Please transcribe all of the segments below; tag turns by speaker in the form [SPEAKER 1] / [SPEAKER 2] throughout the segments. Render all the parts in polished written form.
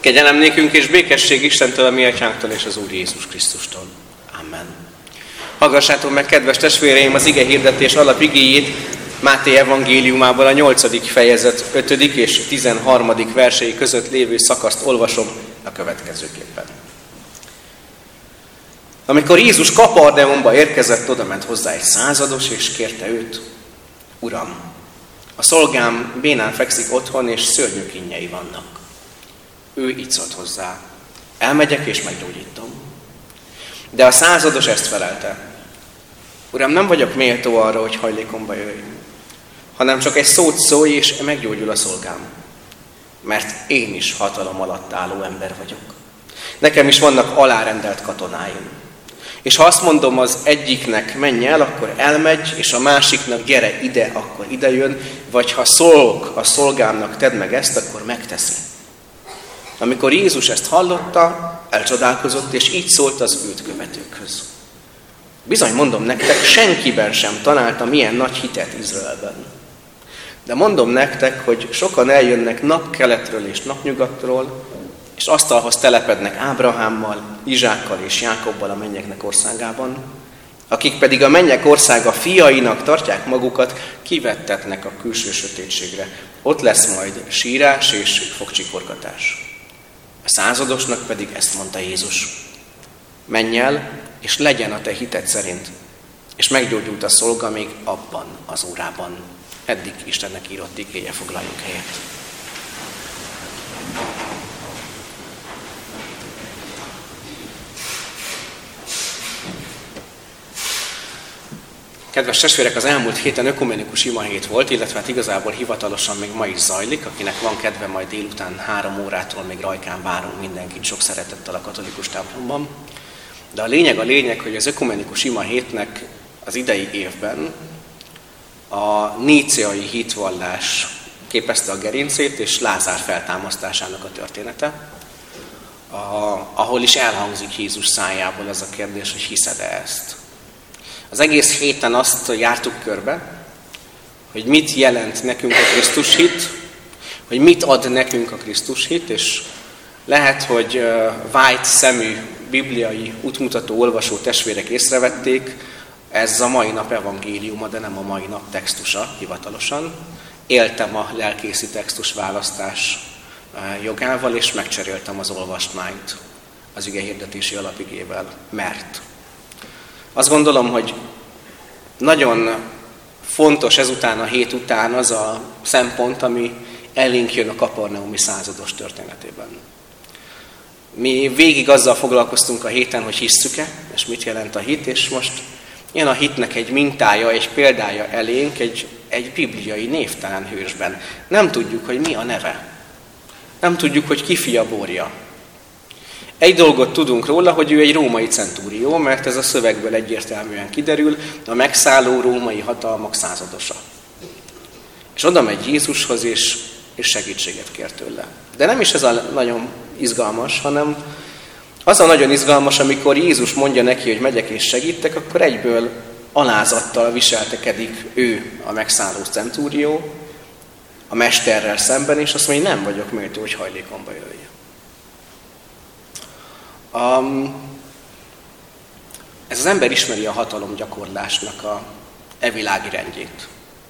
[SPEAKER 1] Kegyelem nékünk és békesség Istentől, a mi atyánktól és az Úr Jézus Krisztustól. Amen. Hallgassátok meg, kedves testvéreim, az ige hirdetés alapigéjét Máté evangéliumából a 8. fejezet 5. és 13. versei között lévő szakaszt olvasom a következőképpen. Amikor Jézus Kapernaumba érkezett, odament hozzá egy százados, és kérte őt: Uram, a szolgám bénán fekszik otthon, és szörnyű kínjei vannak. Ő így szólt hozzá: elmegyek és meggyógyítom. De a százados ezt felelte: Uram, nem vagyok méltó arra, hogy hajlékomba jöjj, hanem csak egy szót szólj, és meggyógyul a szolgám. Mert én is hatalom alatt álló ember vagyok. Nekem is vannak alárendelt katonáim. És ha azt mondom az egyiknek menj el, akkor elmegy, és a másiknak gyere ide, akkor ide jön, vagy ha szólok a szolgámnak, tedd meg ezt, akkor megteszi. Amikor Jézus ezt hallotta, elcsodálkozott, és így szólt az őt követőkhöz: bizony mondom nektek, senkiben sem találtam ilyen nagy hitet Izraelben. De mondom nektek, hogy sokan eljönnek napkeletről és napnyugatról, és asztalhoz telepednek Ábrahámmal, Izsákkal és Jákobbal a mennyeknek országában, akik pedig a mennyek országa fiainak tartják magukat, kivettetnek a külső sötétségre. Ott lesz majd sírás és fogcsikorgatás. A századosnak pedig ezt mondta Jézus: menj el, és legyen a te hited szerint. És meggyógyult a szolga még abban az órában. Eddig Istennek írott igéje, foglaljunk helyet. Kedves testvérek, az elmúlt héten ökumenikus imahét volt, illetve hát igazából hivatalosan még ma is zajlik. Akinek van kedve, majd délután 3 órától még rajkán várunk mindenkit sok szeretettel a katolikus templomban. De a lényeg, hogy az ökumenikus imahétnek az idei évben a níceai hitvallás képezte a gerincét, és Lázár feltámasztásának a története, ahol is elhangzik Jézus szájából az a kérdés, hogy hiszed-e ezt. Az egész héten azt jártuk körbe, hogy mit jelent nekünk a Krisztus hit, hogy mit ad nekünk a Krisztus hit, és lehet, hogy vájt szemű bibliai útmutató olvasó testvérek észrevették, ez a mai nap evangéliuma, de nem a mai nap textusa hivatalosan. Éltem a lelkészi textus választás jogával, és megcseréltem az olvastmányt az igehirdetési alapigével, mert azt gondolom, hogy nagyon fontos ezután a hét után az a szempont, ami elénk jön a kapernaumi százados történetében. Mi végig azzal foglalkoztunk a héten, hogy hisszük-e, és mit jelent a hit, és most jön a hitnek egy mintája, egy példája elénk egy bibliai névtelen hősben. Nem tudjuk, hogy mi a neve. Nem tudjuk, hogy ki fia Bórja. Egy dolgot tudunk róla, hogy ő egy római centúrió, mert ez a szövegből egyértelműen kiderül, a megszálló római hatalmak századosa. És oda megy Jézushoz, és segítséget kér tőle. De nem is ez a nagyon izgalmas, hanem az a nagyon izgalmas, amikor Jézus mondja neki, hogy megyek és segítek, akkor egyből alázattal viseltekedik ő, a megszálló centúrió, a mesterrel szemben, és azt mondja, hogy nem vagyok méltó, hogy hajlékomba jöjjön. Ez az ember ismeri a hatalomgyakorlásnak a világi rendjét.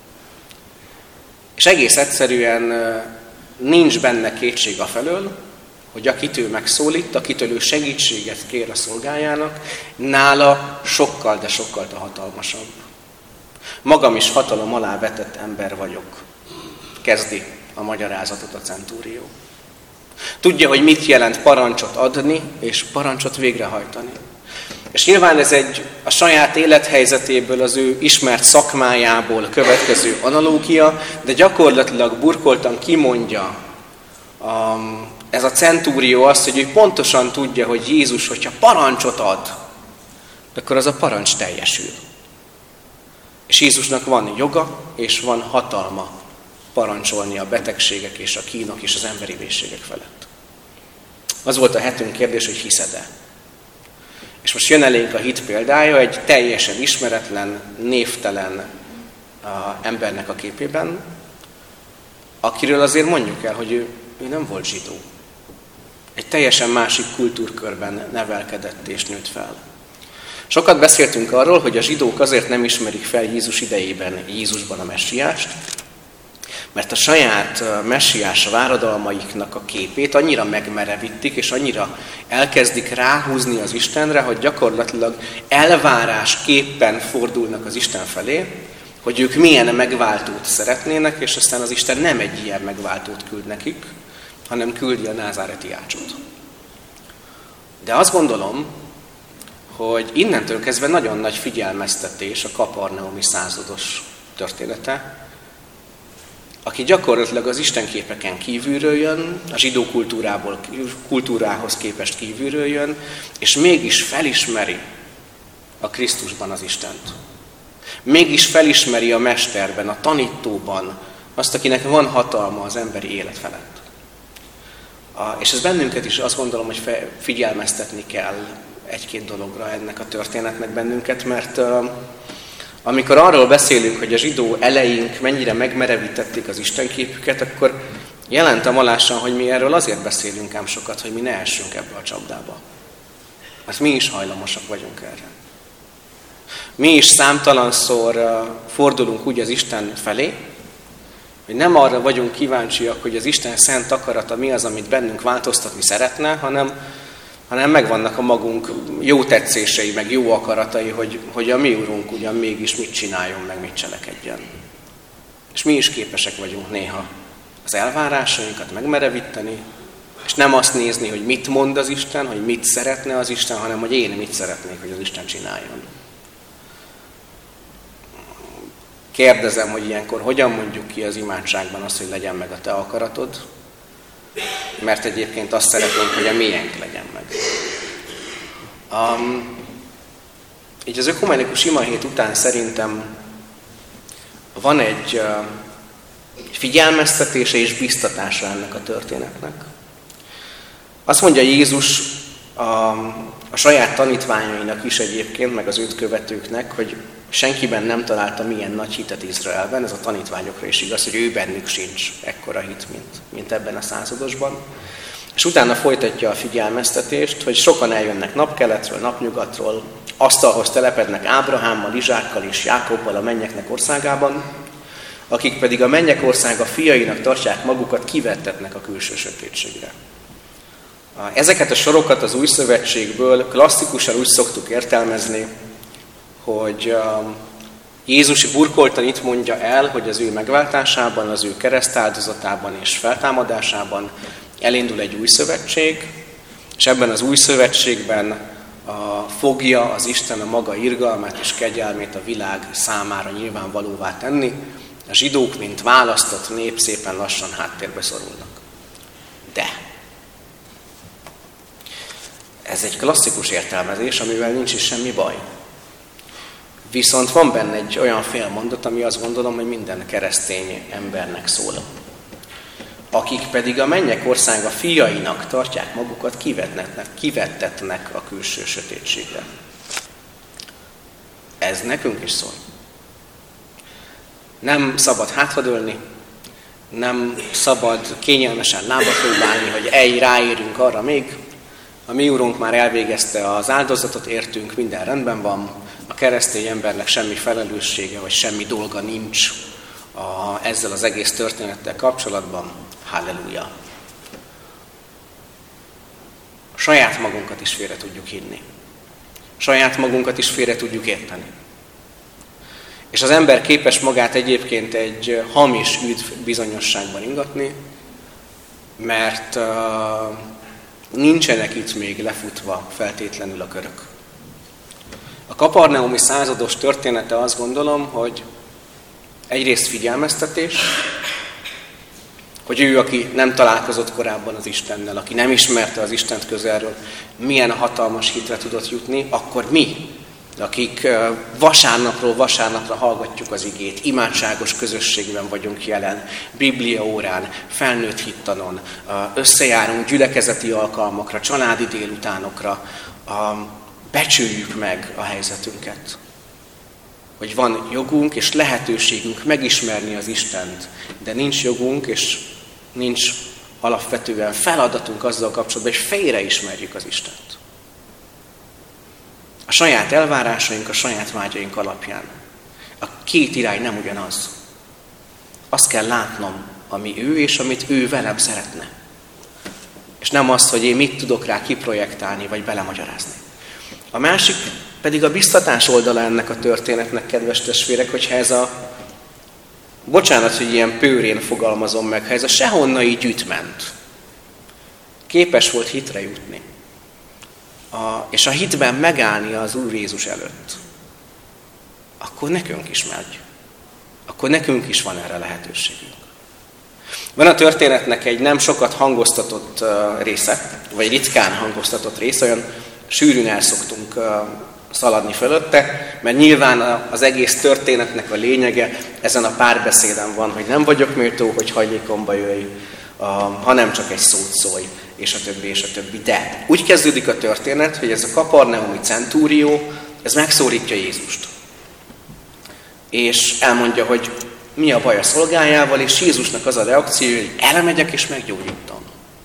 [SPEAKER 1] És egész egyszerűen nincs benne kétség afelől, hogy akit ő megszólít, akitől ő segítséget kér a szolgájának, nála sokkal, de sokkal hatalmasabb. Magam is hatalom alá vetett ember vagyok, kezdi a magyarázatot a centúrió. Tudja, hogy mit jelent parancsot adni, és parancsot végrehajtani. És nyilván ez a saját élethelyzetéből, az ő ismert szakmájából következő analógia, de gyakorlatilag burkoltan kimondja ez a centúrió azt, hogy ő pontosan tudja, hogy Jézus, hogyha parancsot ad, akkor az a parancs teljesül. És Jézusnak van joga, és van hatalma parancsolni a betegségek és a kínok és az emberi méhségek felett. Az volt a hetünk kérdés, hogy hiszed-e? És most jön elénk a hit példája egy teljesen ismeretlen, névtelen embernek a képében, akiről azért mondjuk el, hogy ő nem volt zsidó. egy teljesen másik kultúrkörben nevelkedett és nőtt fel. Sokat beszéltünk arról, hogy a zsidók azért nem ismerik fel Jézus idejében Jézusban a messiást, mert a saját messiás váradalmaiknak a képét annyira megmerevítik, és annyira elkezdik ráhúzni az Istenre, hogy gyakorlatilag elvárásképpen fordulnak az Isten felé, hogy ők milyen megváltót szeretnének, és aztán az Isten nem egy ilyen megváltót küld nekik, hanem küldi a názáreti ácsot. De azt gondolom, hogy innentől kezdve nagyon nagy figyelmeztetés a kaparnaumi százados története, aki gyakorlatilag az istenképeken kívülről jön, a zsidó kultúrához képest kívülről jön, és mégis felismeri a Krisztusban az Istent. Mégis felismeri a mesterben, a tanítóban azt, akinek van hatalma az emberi élet felett. És ez bennünket is azt gondolom, hogy figyelmeztetni kell egy-két dologra ennek a történetnek bennünket, mert amikor arról beszélünk, hogy a zsidó eleink mennyire megmerevítették az istenképüket, akkor jelentem alásan, hogy mi erről azért beszélünk ám sokat, hogy mi ne essünk ebbe a csapdába. Mert mi is hajlamosak vagyunk erre. Mi is számtalanszor fordulunk úgy az Isten felé, hogy nem arra vagyunk kíváncsiak, hogy az Isten szent akarata mi az, amit bennünk változtatni szeretne, hanem megvannak a magunk jó tetszései, meg jó akaratai, hogy a mi Urunk ugyan mégis mit csináljon, meg mit cselekedjen. És mi is képesek vagyunk néha az elvárásainkat megmerevíteni, és nem azt nézni, hogy mit mond az Isten, hogy mit szeretne az Isten, hanem hogy én mit szeretnék, hogy az Isten csináljon. Kérdezem, hogy ilyenkor hogyan mondjuk ki az imádságban azt, hogy legyen meg a te akaratod, mert egyébként azt szeretnénk, hogy a miénk legyen meg. Így az ökumenikus imahét után szerintem van egy figyelmeztetése és biztatása ennek a történetnek. Azt mondja Jézus a saját tanítványainak is egyébként, meg az őt követőknek, hogy senkiben nem találta milyen nagy hitet Izraelben, ez a tanítványokra is igaz, hogy ő bennük sincs ekkora hit, mint ebben a századosban. És utána folytatja a figyelmeztetést, hogy sokan eljönnek napkeletről, napnyugatról, asztalhoz telepednek Ábrahámmal, Izsákkal és Jákobbal a mennyeknek országában, akik pedig a mennyek országa fiainak tartják magukat, kivettetnek a külső sötétségre. Ezeket a sorokat az Új Szövetségből klasszikusan úgy szoktuk értelmezni, hogy Jézus burkoltan itt mondja el, hogy az ő megváltásában, az ő keresztáldozatában és feltámadásában elindul egy új szövetség, és ebben az új szövetségben fogja az Isten a maga irgalmát és kegyelmét a világ számára nyilvánvalóvá tenni. A zsidók, mint választott nép szépen lassan háttérbe szorulnak. De ez egy klasszikus értelmezés, amivel nincs is semmi baj. Viszont van benne egy olyan félmondat, ami azt gondolom, hogy minden keresztény embernek szól. Akik pedig a mennyek országa fiainak tartják magukat, kivettetnek a külső sötétségre. Ez nekünk is szól. Nem szabad hátradőlni, nem szabad kényelmesen lába próbálni, hogy ráérünk arra még. A mi Urunk már elvégezte az áldozatot, értünk, minden rendben van. A keresztény embernek semmi felelőssége, vagy semmi dolga nincs ezzel az egész történettel kapcsolatban. Halleluja! Saját magunkat is félre tudjuk hinni. Saját magunkat is félre tudjuk érteni. És az ember képes magát egyébként egy hamis üdv bizonyosságban ingatni, mert nincsenek itt még lefutva feltétlenül a körök. A kaparnaumi százados története azt gondolom, hogy egyrészt figyelmeztetés, hogy ő, aki nem találkozott korábban az Istennel, aki nem ismerte az Istent közelről, milyen hatalmas hitre tudott jutni, akkor mi, akik vasárnapról vasárnapra hallgatjuk az igét, imádságos közösségben vagyunk jelen, bibliaórán, felnőtt hittanon, összejárunk gyülekezeti alkalmakra, családi délutánokra, becsüljük meg a helyzetünket. Hogy van jogunk és lehetőségünk megismerni az Istent, de nincs jogunk és nincs alapvetően feladatunk azzal kapcsolatban, és félreismerjük az Istent. A saját elvárásaink, a saját vágyaink alapján. A két irány nem ugyanaz. Azt kell látnom, ami ő, és amit ő velem szeretne. És nem azt, hogy én mit tudok rá kiprojektálni, vagy belemagyarázni. A másik pedig a biztatás oldala ennek a történetnek, kedves testvérek, hogyha ez bocsánat, hogy ilyen pőrén fogalmazom meg, ha ez a sehonnai gyűjtment képes volt hitre jutni, és a hitben megállni az Úr Jézus előtt, akkor nekünk is megy. Akkor nekünk is van erre lehetőségünk. Van a történetnek egy nem sokat hangoztatott része, vagy ritkán hangoztatott része, olyan sűrűn el szoktunk szaladni fölötte, mert nyilván az egész történetnek a lényege ezen a párbeszéden van, hogy nem vagyok méltó, hogy hajlékomba jöjj, hanem csak egy szót szólj, és a többi, és a többi. De úgy kezdődik a történet, hogy ez a kaparneumi centúrió, ez megszólítja Jézust. És elmondja, hogy mi a baj a szolgájával, és Jézusnak az a reakció, hogy elmegyek és meggyógyítom.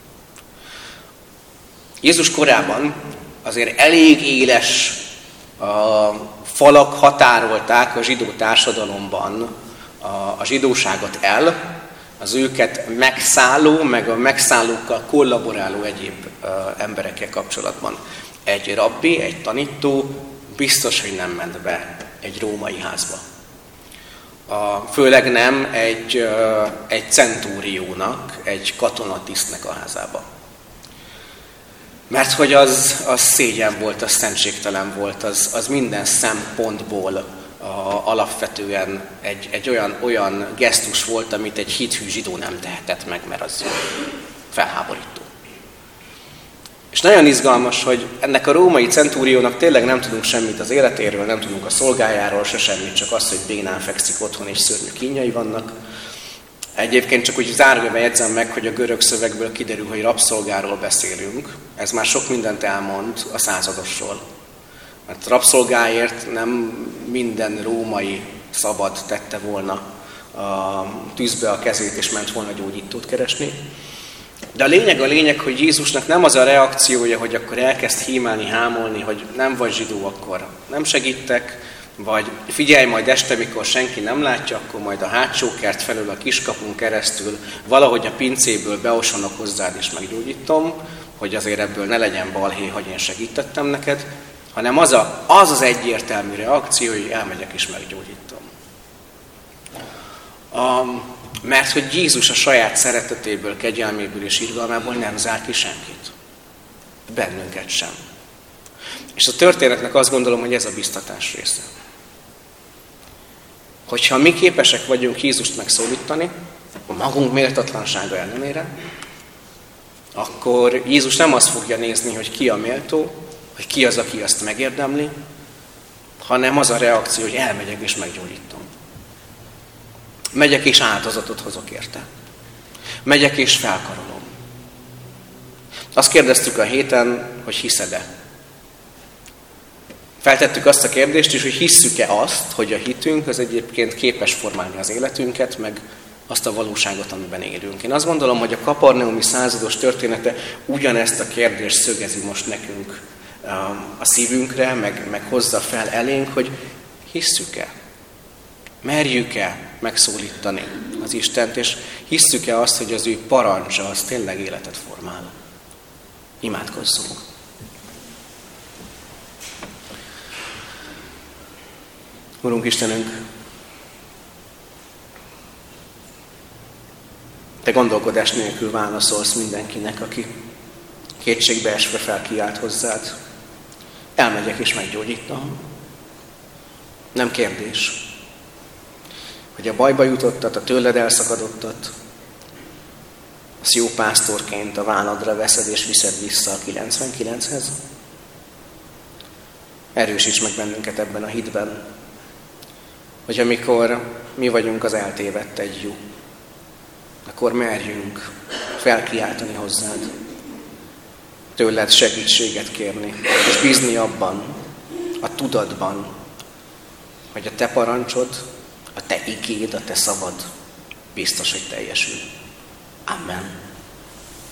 [SPEAKER 1] Jézus korában azért elég éles falak határolták a zsidó társadalomban a zsidóságot el, az őket megszálló, meg a megszállókkal kollaboráló egyéb emberekkel kapcsolatban. Egy rabbi, egy tanító biztos, hogy nem ment be egy római házba. Főleg nem egy centúriónak, egy katonatisztnek a házába. Mert hogy az szégyen volt, az szentségtelen volt, az minden szempontból alapvetően egy olyan gesztus volt, amit egy hithű zsidó nem tehetett meg, mert az felháborító. És nagyon izgalmas, hogy ennek a római centúriónak tényleg nem tudunk semmit az életéről, nem tudunk a szolgájáról, se semmit, csak azt, hogy bénán fekszik otthon és szörnyű kínjai vannak. Egyébként csak úgy zárójelben jegyzem meg, hogy a görög szövegből kiderül, hogy rabszolgáról beszélünk. Ez már sok mindent elmond a századosról. Mert rabszolgáért nem minden római szabad tette volna a tűzbe a kezét, és ment volna gyógyítót keresni. De a lényeg, hogy Jézusnak nem az a reakciója, hogy akkor elkezd hímálni, hámolni, hogy nem vagy zsidó, akkor nem segítek, vagy figyelj majd este, mikor senki nem látja, akkor majd a hátsó kert felől a kiskapun keresztül valahogy a pincéből beosonok hozzád és meggyógyítom, hogy azért ebből ne legyen balhé, hogy én segítettem neked, hanem az egyértelmű reakció, hogy elmegyek és meggyógyítom. Mert hogy Jézus a saját szeretetéből, kegyelméből és irgalmából nem zár ki senkit. Bennünket sem. És a történetnek azt gondolom, hogy ez a biztatás része. Hogyha mi képesek vagyunk Jézust megszólítani, a magunk méltatlansága ellenére, akkor Jézus nem azt fogja nézni, hogy ki a méltó, hogy ki az, aki azt megérdemli, hanem az a reakció, hogy elmegyek és meggyógyítom. Megyek és áldozatot hozok érte. Megyek és felkarolom. Azt kérdeztük a héten, hogy hiszed-e? Feltettük azt a kérdést is, hogy hisszük-e azt, hogy a hitünk az egyébként képes formálni az életünket, meg azt a valóságot, amiben élünk. Én azt gondolom, hogy a kaparneumi százados története ugyanezt a kérdést szögezi most nekünk a szívünkre, meg hozza fel elénk, hogy hisszük-e? Merjük-e megszólítani az Istent, és hisszük-e azt, hogy az ő parancsa az tényleg életet formál? Imádkozzunk! Urunk Istenünk, Te gondolkodás nélkül válaszolsz mindenkinek, aki kétségbe esve felkiált hozzád. Elmegyek és meggyógyítom. Nem kérdés, hogy a bajba jutottat, a tőled elszakadottat, azt jó pásztorként a válladra veszed és viszed vissza a 99-hez. Erősíts meg bennünket ebben a hitben, hogy amikor mi vagyunk az eltévedt egyjú, akkor merjünk felkiáltani hozzád, tőled segítséget kérni, és bízni abban, a tudatban, hogy a te parancsod, a te igéd, a te szavad biztos, hogy teljesül. Amen.